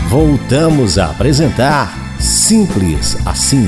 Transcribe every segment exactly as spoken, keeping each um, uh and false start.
Voltamos a apresentar Simples Assim.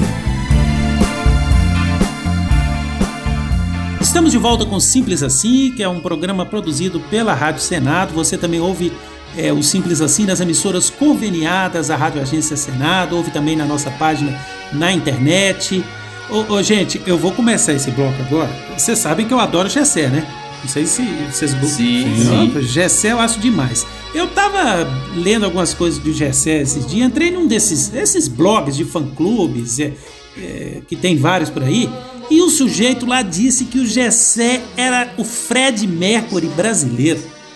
Estamos de volta com Simples Assim, que é um programa produzido pela Rádio Senado. Você também ouve é, o Simples Assim nas emissoras conveniadas à Rádio Agência Senado, ouve também na nossa página na internet. Ô, ô, gente, eu vou começar esse bloco agora. Vocês sabem que eu adoro Gessé, né? Não sei se vocês... Sim, sim. Gessé eu acho demais. Eu tava lendo algumas coisas do Gessé esses dias, entrei num desses esses blogs de fã-clubes, é, é, que tem vários por aí, e o sujeito lá disse que o Gessé era o Fred Mercury brasileiro.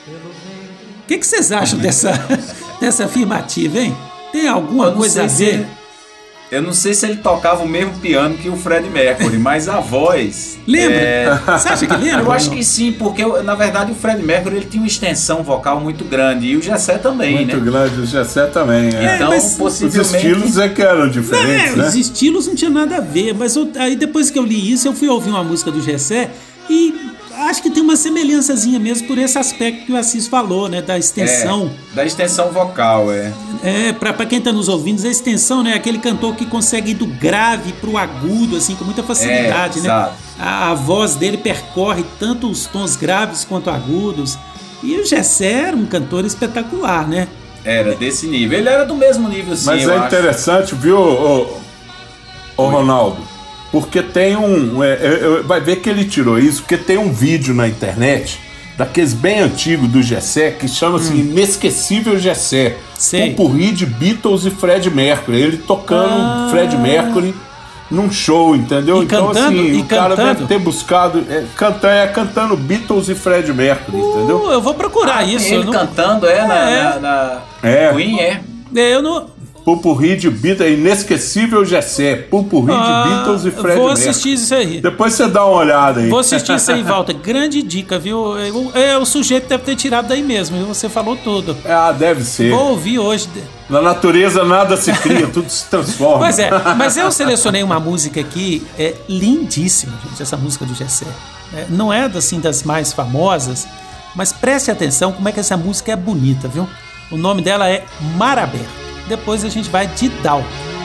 O que, que vocês acham dessa, dessa afirmativa, hein? Tem alguma coisa a ver? Se... Eu não sei se ele tocava o mesmo piano que o Fred Mercury, mas a voz... Lembra? É... Você acha que lembra? Eu acho que sim, porque na verdade o Fred Mercury ele tinha uma extensão vocal muito grande, e o Gessé também, muito né? Muito grande, o Gessé também, é. Então, mas possivelmente... Os estilos é que eram diferentes, não, né? Os estilos não tinham nada a ver, mas eu, aí depois que eu li isso, eu fui ouvir uma música do Gessé e... acho que tem uma semelhançazinha mesmo por esse aspecto que o Assis falou, né? Da extensão. É, da extensão vocal, é. É, pra, pra quem tá nos ouvindo, a extensão, né? Aquele cantor que consegue ir do grave pro agudo, assim, com muita facilidade, é, né? Exato. A, a voz dele percorre tanto os tons graves quanto agudos. E o Gessé era um cantor espetacular, né? Era desse nível. Ele era do mesmo nível, sim. Mas eu é acho. interessante, viu, ô, ô Ronaldo? Porque tem um... É, é, vai ver que ele tirou isso, porque tem um vídeo na internet, daqueles bem antigos do Gessé, que chama-se hum. Inesquecível Gessé. Um porri de Beatles e Fred Mercury. Ele tocando ah. Fred Mercury num show, entendeu? E então, cantando, assim, e o cara cantando. deve ter buscado... É, cantando, é cantando Beatles e Fred Mercury, uh, entendeu? Eu vou procurar ah, isso. Ele não... cantando, é, na, é. na, na é. Queen, é. é eu não... Pupurri de Beatles, Inesquecível Gessé, Pupurri ah, de Beatles e Fred Vou Mercury. assistir isso aí. Depois você dá uma olhada aí. Vou assistir isso aí, Walter. Grande dica, viu? É, é, o sujeito deve ter tirado daí mesmo, viu? Você falou tudo. Ah, deve ser. Vou ouvir hoje. Na natureza nada se cria, tudo se transforma. Pois é, mas eu selecionei uma música aqui, é lindíssima, gente, essa música do Gessé. É, não é assim das mais famosas, mas preste atenção como é que essa música é bonita, viu? O nome dela é Mar Aberto. Depois a gente vai de Dalton.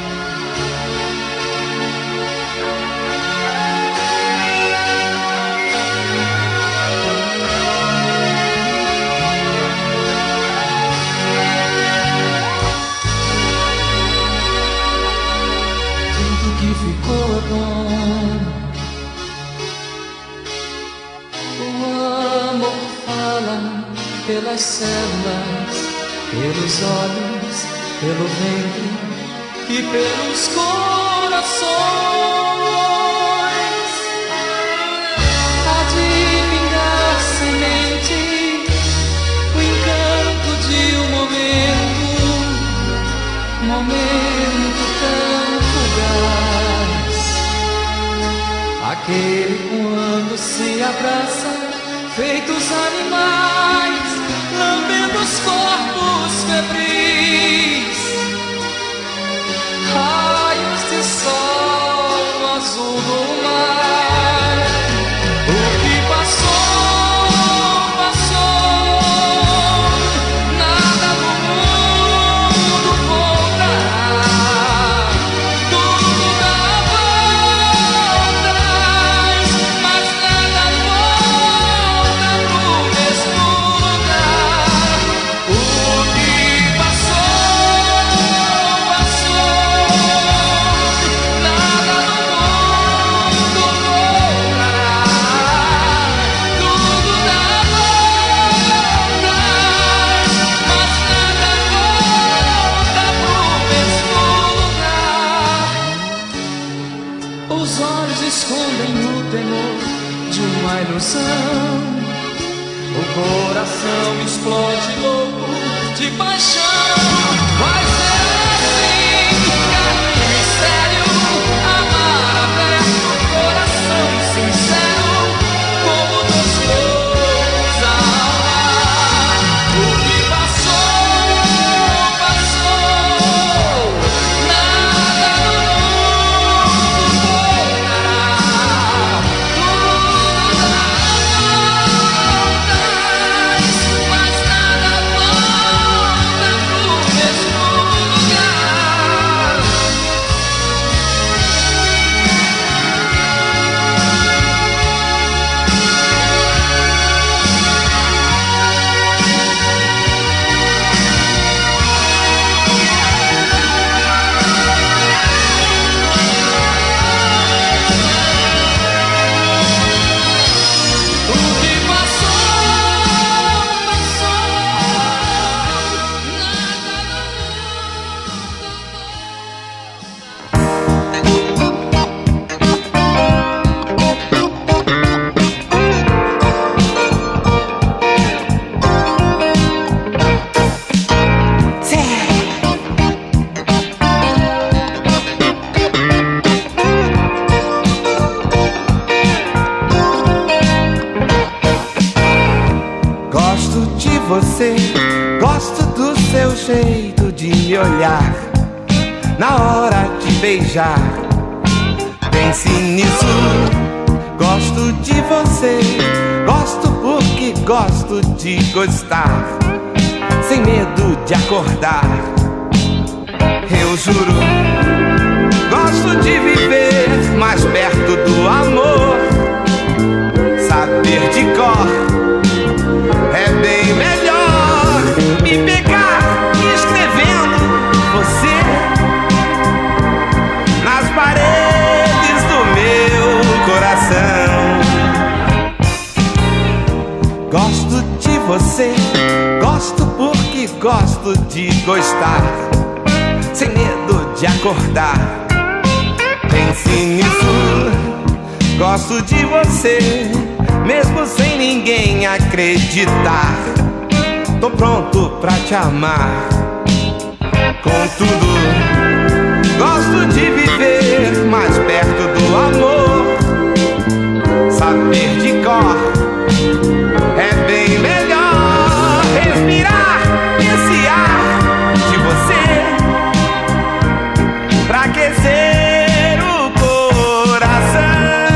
Tudo que ficou é bom. O amor fala pelas células, pelos olhos, pelo vento e pelos corações. Há de pingar semente, o encanto de um momento, momento tão fugaz. Aquele quando se abraça, feitos animais, lambendo os corpos febris. Raios de sol no azul do mar. O que passou, passou. Nada no mundo voltará. Tudo dá voltas, mas nada volta pro mesmo lugar. O que passou, passou. Nada no mundo voltará. Tudo dá voltas, mas nada volta pro mesmo lugar. Os olhos escondem o temor de uma ilusão. O coração explode louco de paixão. Vai ser assim, carne e mistério, amar aberto, coração sincero, como dois loucos ao mar. O que passou, passou. Nada no mundo voltará. Tudo dá voltas, mas nada volta seu jeito de me olhar na hora de beijar. Pense nisso, gosto de você. Gosto porque gosto de gostar, sem medo de acordar. Eu juro, gosto de viver mais perto do amor. Saber de cor é bem melhor. Me pegar escrevendo você nas paredes do meu coração. Gosto de você, gosto porque gosto de gostar, sem medo de acordar. Pense nisso, gosto de você, mesmo sem ninguém acreditar. Tô pronto pra te amar. Contudo, gosto de viver mais perto do amor. Saber de cor é bem melhor. Respirar esse ar de você pra aquecer o coração.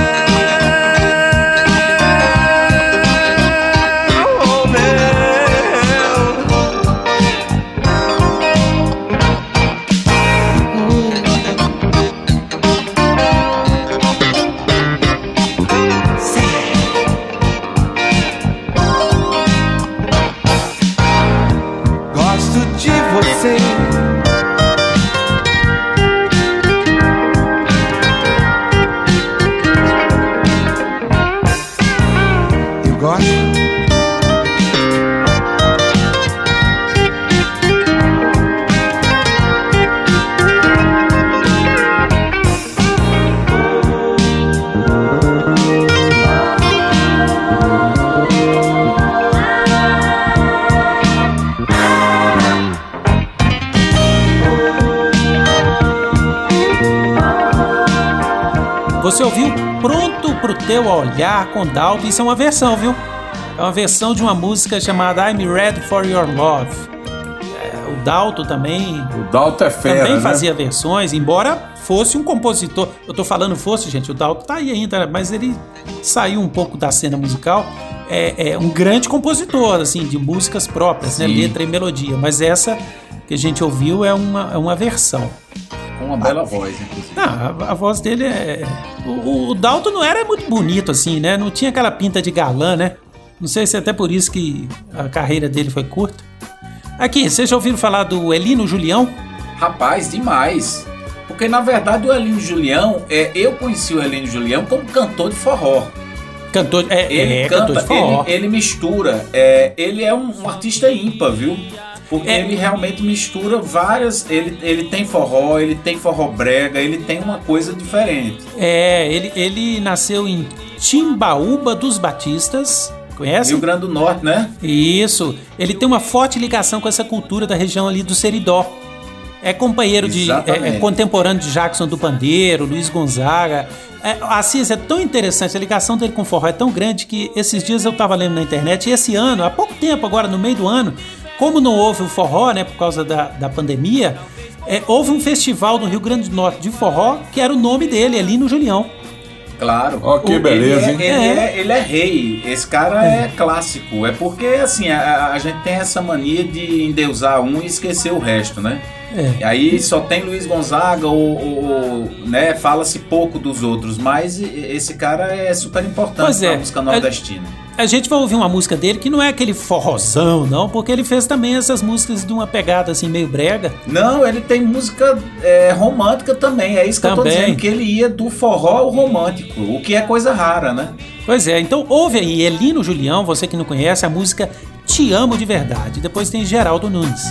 Você ouviu Pronto Pro Teu Olhar com Dalton? Isso é uma versão, viu? É uma versão de uma música chamada I'm Ready For Your Love. É, o Dalton também... O Dalton é fera, também né? fazia versões, embora fosse um compositor. Eu tô falando fosse, gente, o Dalton tá aí ainda, mas ele saiu um pouco da cena musical. É, é um grande compositor, assim, de músicas próprias, né? Letra e melodia. Mas essa que a gente ouviu é uma, é uma versão. Com uma bela voz, inclusive. Ah, a, a voz dele é... O, o Dalton não era muito bonito, assim, né? Não tinha aquela pinta de galã, né? Não sei se é até por isso que a carreira dele foi curta. Aqui, vocês já ouviram falar do Elino Julião? Rapaz, demais. Porque, na verdade, o Elino Julião... É, eu conheci o Elino Julião como cantor de forró. Cantor, é, ele é, canta, cantor de forró. Ele, ele mistura. É, ele é um, um artista ímpar, viu? Porque é. ele realmente mistura várias... Ele, ele tem forró, ele tem forró brega, ele tem uma coisa diferente. É, ele, ele nasceu em Timbaúba dos Batistas, conhece? Rio Grande do Norte, né? Isso. Ele tem uma forte ligação com essa cultura da região ali do Seridó. É companheiro de... É, é contemporâneo de Jackson do Pandeiro, Luiz Gonzaga. É, Assis, é tão interessante, a ligação dele com o forró é tão grande que esses dias eu tava lendo na internet e esse ano, há pouco tempo agora, no meio do ano, como não houve o forró, né, por causa da, da pandemia, é, houve um festival no Rio Grande do Norte de forró, que era o nome dele, Elino Julião. Claro. Ó, que beleza, ele é, hein? Ele, é. É, ele é rei. Esse cara é, é clássico. É porque, assim, a, a gente tem essa mania de endeusar um e esquecer o resto, né? É. E aí só tem Luiz Gonzaga, ou, ou né, fala-se pouco dos outros, mas esse cara é super importante na é. música nordestina. A, a gente vai ouvir uma música dele que não é aquele forrozão, não, porque ele fez também essas músicas de uma pegada assim meio brega. Não, ele tem música é, romântica também, é isso que também. Eu tô dizendo, que ele ia do forró ao romântico, o que é coisa rara, né? Pois é, então ouve aí Elino Julião, você que não conhece, a música Te Amo de Verdade. Depois tem Geraldo Nunes.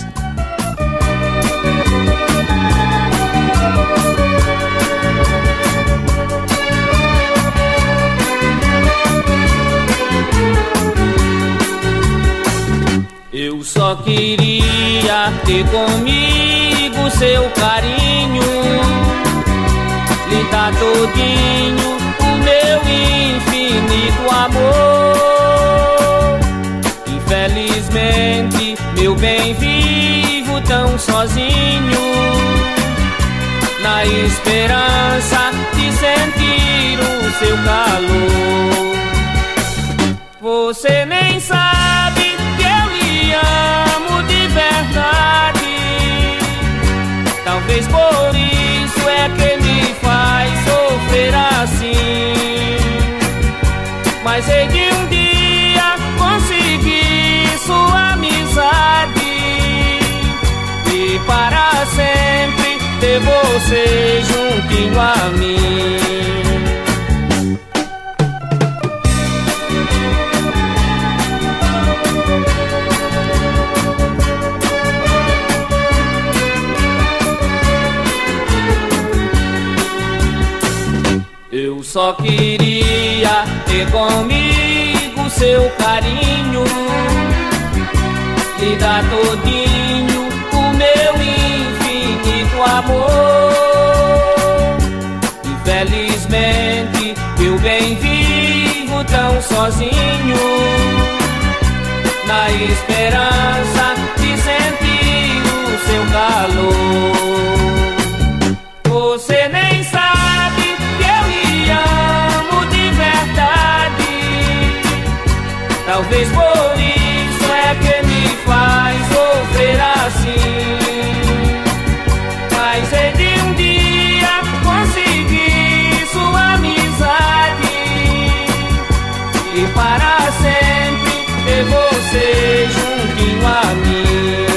Eu só queria ter comigo seu carinho, lhe dar todinho o meu infinito amor. Infelizmente, meu bem, vivo vivo tão sozinho, na esperança de sentir o seu calor. Você nem sabe que eu lhe amo de verdade, talvez por isso é que me faz sofrer assim. Mas hei de um dia conseguir sua amizade e para sempre ter você juntinho a mim. Eu só queria ter comigo seu carinho, lhe dar todinho o meu infinito amor. Infelizmente eu bem vivo tão sozinho, na esperança de sentir o seu calor. Você nem sabe que eu lhe amo de verdade, talvez por isso é que me faz sofrer assim. Mas hei de um dia conseguir sua amizade e para sempre ter você juntinho a mim.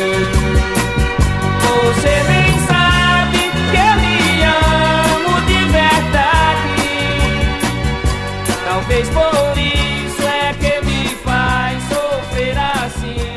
Você nem sabe que eu lhe amo de verdade, talvez por isso é que me faz sofrer assim.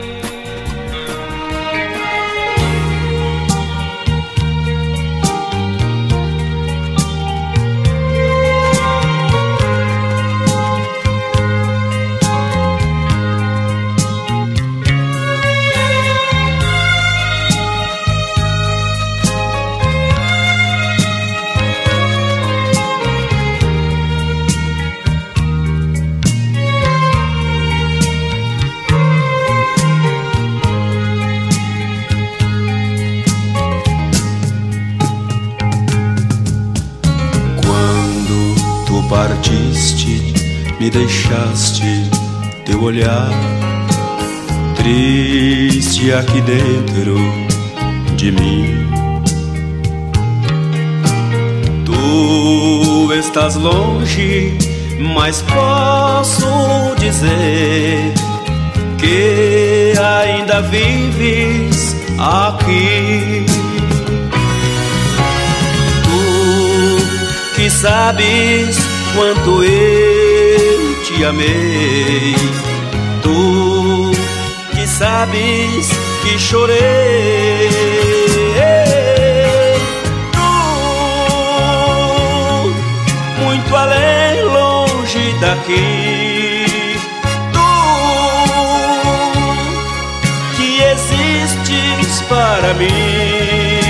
Partiste, me deixaste teu olhar triste aqui dentro de mim. Tu estás longe, mas posso dizer que ainda vives aqui. Tu que sabes quanto eu te amei, tu que sabes que chorei, tu muito além, longe daqui, tu que existes para mim.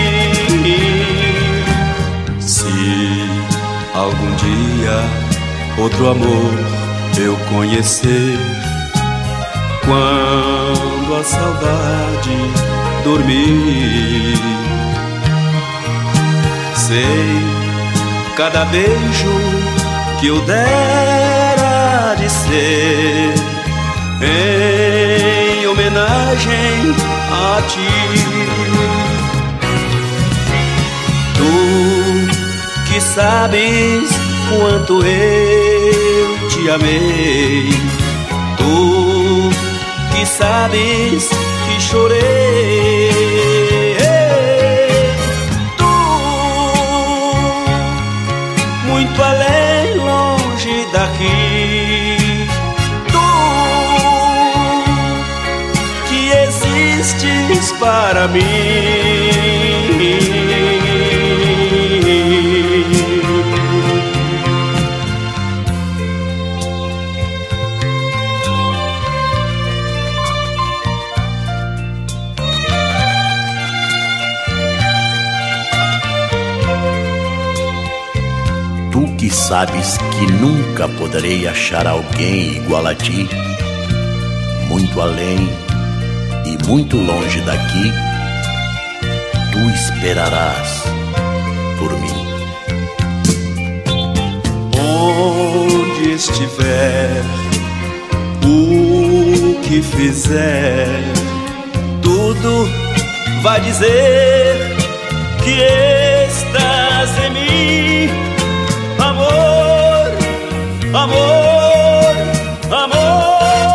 Se algum dia outro amor eu conhecer, quando a saudade dormir, sei cada beijo que eu dera de ser em homenagem a ti. Tu que sabes quanto eu te amei, tu que sabes que chorei, tu muito além, longe daqui, tu que existes para mim. Que sabes que nunca poderei achar alguém igual a ti, muito além e muito longe daqui, esperarás por mim. Onde estiver, o que fizer, tudo vai dizer que estás em mim. Amor, amor, amor.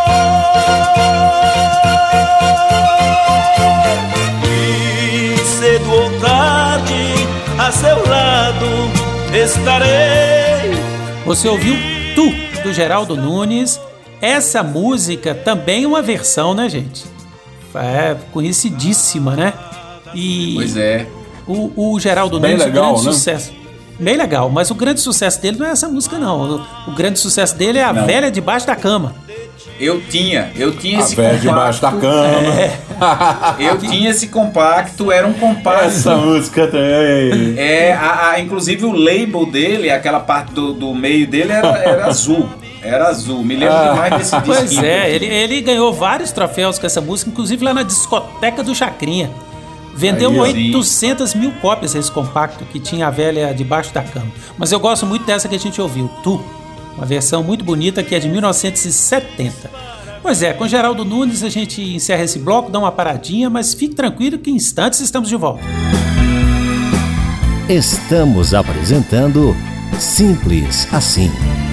E cedo ou tarde, a seu lado estarei. Você ouviu Tu, do Geraldo Nunes. Essa música também é uma versão, né, gente? É conhecidíssima, né? E pois é. O, o Geraldo Bem Nunes, legal, o grande né? sucesso. Bem legal, mas o grande sucesso dele não é essa música, não. O, o grande sucesso dele é A Não. Velha Debaixo da Cama. Eu tinha, eu tinha A esse velha compacto. debaixo da cama. Eu tinha esse compacto, era um compacto. Essa música também. É, a, a- inclusive o label dele, aquela parte do, do meio dele era, era azul. Era azul, me lembro demais desse disco. Pois é, ele, ele ganhou vários troféus com essa música, inclusive lá na discoteca do Chacrinha. Vendeu Aí, ó. oitocentas mil cópias esse compacto que tinha A Velha Debaixo da Cama. Mas eu gosto muito dessa que a gente ouviu, Tu. Uma versão muito bonita que é de mil novecentos e setenta. Pois é, com Geraldo Nunes a gente encerra esse bloco, dá uma paradinha, mas fique tranquilo que em instantes estamos de volta. Estamos apresentando Simples Assim.